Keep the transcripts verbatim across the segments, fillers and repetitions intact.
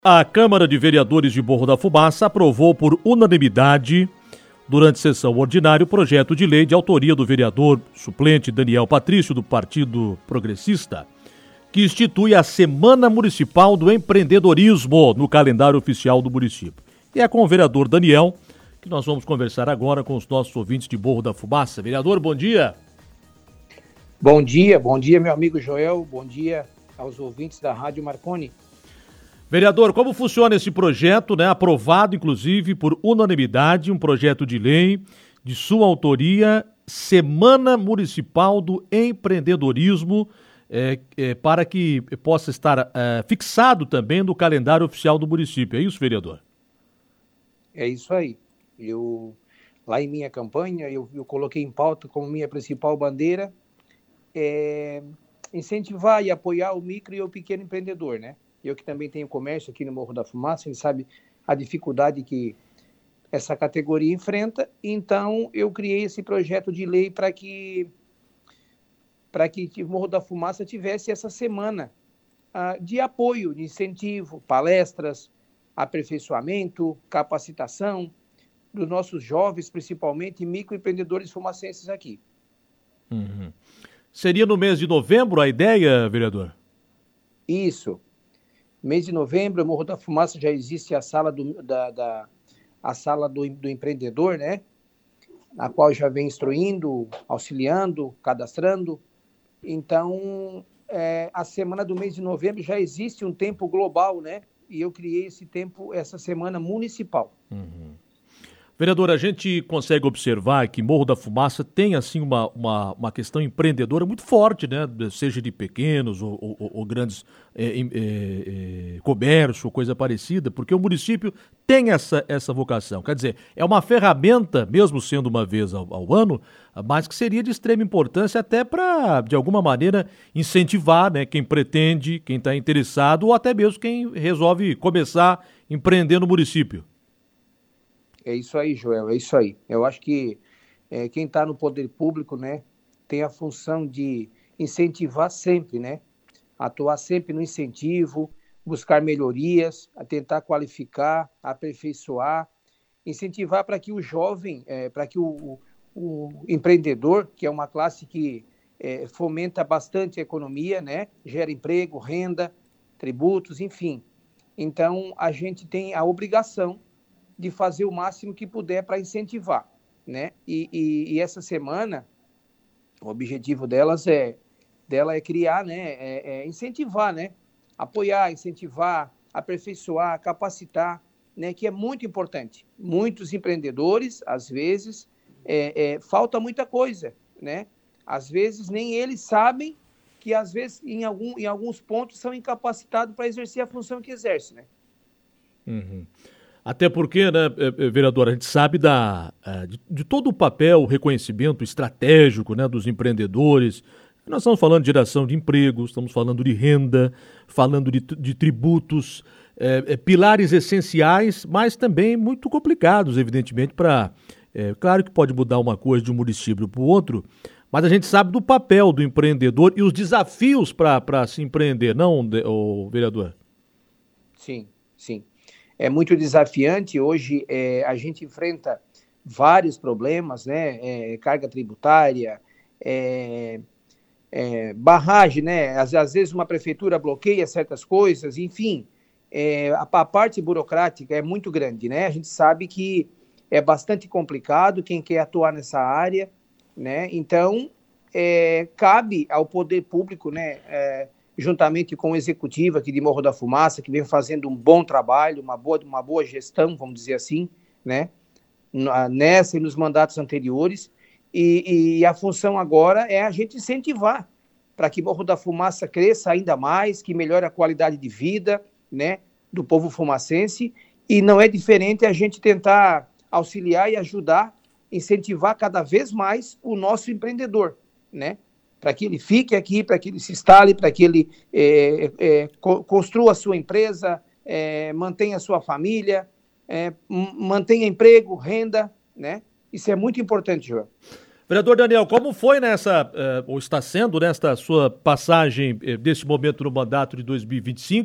A Câmara de Vereadores de Morro da Fumaça aprovou por unanimidade, durante sessão ordinária, o projeto de lei de autoria do vereador suplente Daniel Patrício, do Partido Progressista, que institui a Semana Municipal do Empreendedorismo no calendário oficial do município. E é com o vereador Daniel que nós vamos conversar agora com os nossos ouvintes de Morro da Fumaça. Vereador, bom dia. Bom dia, bom dia, meu amigo Joel, bom dia aos ouvintes da Rádio Marconi. Vereador, como funciona esse projeto, né? Aprovado, inclusive, por unanimidade, um projeto de lei de sua autoria, Semana Municipal do Empreendedorismo, é, é, para que possa estar é, fixado também no calendário oficial do município. É isso, vereador? É isso aí. Eu, lá em minha campanha, eu, eu coloquei em pauta como minha principal bandeira é, incentivar e apoiar o micro e o pequeno empreendedor, né? Eu que também tenho comércio aqui no Morro da Fumaça, a gente sabe a dificuldade que essa categoria enfrenta, então eu criei esse projeto de lei para que para que o Morro da Fumaça tivesse essa semana uh, de apoio, de incentivo, palestras, aperfeiçoamento, capacitação dos nossos jovens, principalmente microempreendedores fumacenses aqui. Uhum. Seria no mês de novembro a ideia, vereador? Isso. Mês de novembro, o Morro da Fumaça já existe a sala do, da, da, a sala do, do empreendedor, né? A qual já vem instruindo, auxiliando, cadastrando. Então, é, a semana do mês de novembro já existe um tempo global, né? E eu criei esse tempo, essa semana municipal. Uhum. Vereador, a gente consegue observar que Morro da Fumaça tem, assim, uma, uma, uma questão empreendedora muito forte, né? Seja de pequenos ou, ou, ou grandes é, é, é, comércio, coisa parecida, porque o município tem essa, essa vocação. Quer dizer, é uma ferramenta, mesmo sendo uma vez ao, ao ano, mas que seria de extrema importância até para, de alguma maneira, incentivar, né, quem pretende, quem está interessado, ou até mesmo quem resolve começar a empreender no município. É isso aí, Joel, é isso aí. Eu acho que é, quem está no poder público, né, tem a função de incentivar sempre, né, atuar sempre no incentivo, buscar melhorias, a tentar qualificar, aperfeiçoar, incentivar para que o jovem, é, para que o, o, o empreendedor, que é uma classe que é, fomenta bastante a economia, né, gera emprego, renda, tributos, enfim. Então, a gente tem a obrigação de fazer o máximo que puder para incentivar, né? E, e, e essa semana, o objetivo delas é, dela é criar, né? É, é incentivar, né? Apoiar, incentivar, aperfeiçoar, capacitar, né? Que é muito importante. Muitos empreendedores, às vezes, é, é, falta muita coisa, né? Às vezes nem eles sabem que, às vezes, em, algum, em alguns pontos, são incapacitados para exercer a função que exerce, né? Uhum. Até porque, né, vereador, a gente sabe da, de, de todo o papel, o reconhecimento estratégico, né, dos empreendedores. Nós estamos falando de geração de empregos, estamos falando de renda, falando de, de tributos, é, é, pilares essenciais, mas também muito complicados, evidentemente, para... É, claro que pode mudar uma coisa de um município para o outro, mas a gente sabe do papel do empreendedor e os desafios para se empreender, não, o vereador? Sim, sim. É muito desafiante. Hoje é, a gente enfrenta vários problemas, né? É, carga tributária, é, é, barragem, né? Às, às vezes uma prefeitura bloqueia certas coisas, enfim. É, a, a parte burocrática é muito grande, né? A gente sabe que é bastante complicado quem quer atuar nessa área, né? Então, é, cabe ao poder público, né? É, juntamente com o executivo aqui de Morro da Fumaça, que vem fazendo um bom trabalho, uma boa, uma boa gestão, vamos dizer assim, né? Nessa e nos mandatos anteriores, e, e a função agora é a gente incentivar para que Morro da Fumaça cresça ainda mais, que melhore a qualidade de vida, né, do povo fumacense, e não é diferente a gente tentar auxiliar e ajudar, incentivar cada vez mais o nosso empreendedor, né? Para que ele fique aqui, para que ele se instale, para que ele é, é, co- construa a sua empresa, é, mantenha a sua família, é, m- mantenha emprego, renda, né? Isso é muito importante, João. Vereador Daniel, como foi nessa, eh, ou está sendo nesta sua passagem eh, desse momento no mandato de dois mil e vinte e cinco,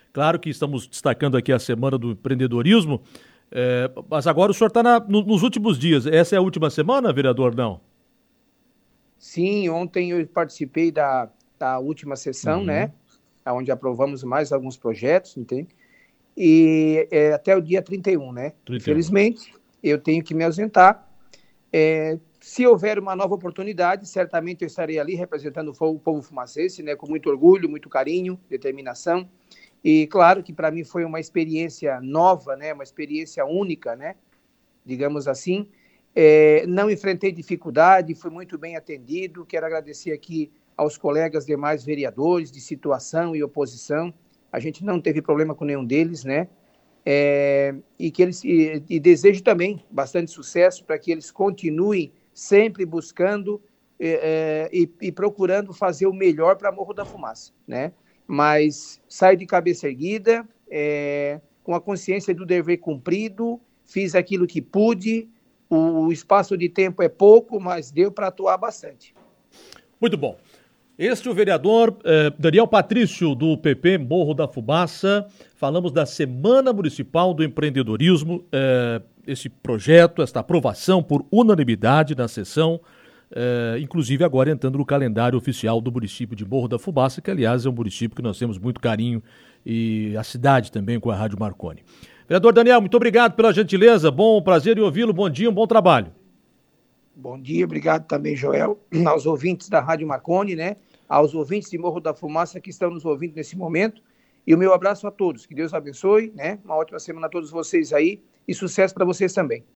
Claro que estamos destacando aqui a Semana do Empreendedorismo, é, mas agora o senhor está no, nos últimos dias. Essa é a última semana, vereador, não? Sim, ontem eu participei da, da última sessão, uhum. né? Onde aprovamos mais alguns projetos, entende? E é, até o dia trinta e um, né? trinta e um. Infelizmente, eu tenho que me ausentar. É, se houver uma nova oportunidade, certamente eu estarei ali representando o povo fumacense, né? Com muito orgulho, muito carinho, determinação. E claro que para mim foi uma experiência nova, né? Uma experiência única, né? Digamos assim. É, não enfrentei dificuldade, fui muito bem atendido. Quero agradecer aqui aos colegas demais vereadores de situação e oposição. A gente não teve problema com nenhum deles, né? É, e que eles e, e desejo também bastante sucesso para que eles continuem sempre buscando é, e, e procurando fazer o melhor para Morro da Fumaça, né? Mas saio de cabeça erguida, é, com a consciência do dever cumprido, fiz aquilo que pude. O espaço de tempo é pouco, mas deu para atuar bastante. Muito bom. Este é o vereador eh, Daniel Patrício, do P P Morro da Fumaça. Falamos da Semana Municipal do Empreendedorismo, eh, esse projeto, esta aprovação por unanimidade na sessão, eh, inclusive agora entrando no calendário oficial do município de Morro da Fumaça, que aliás é um município que nós temos muito carinho, e a cidade também com a Rádio Marconi. Vereador Daniel, muito obrigado pela gentileza, bom prazer em ouvi-lo, bom dia, um bom trabalho. Bom dia, obrigado também, Joel, aos ouvintes da Rádio Marconi, né? Aos ouvintes de Morro da Fumaça que estão nos ouvindo nesse momento, e o meu abraço a todos, que Deus abençoe, né? Uma ótima semana a todos vocês aí, e sucesso para vocês também.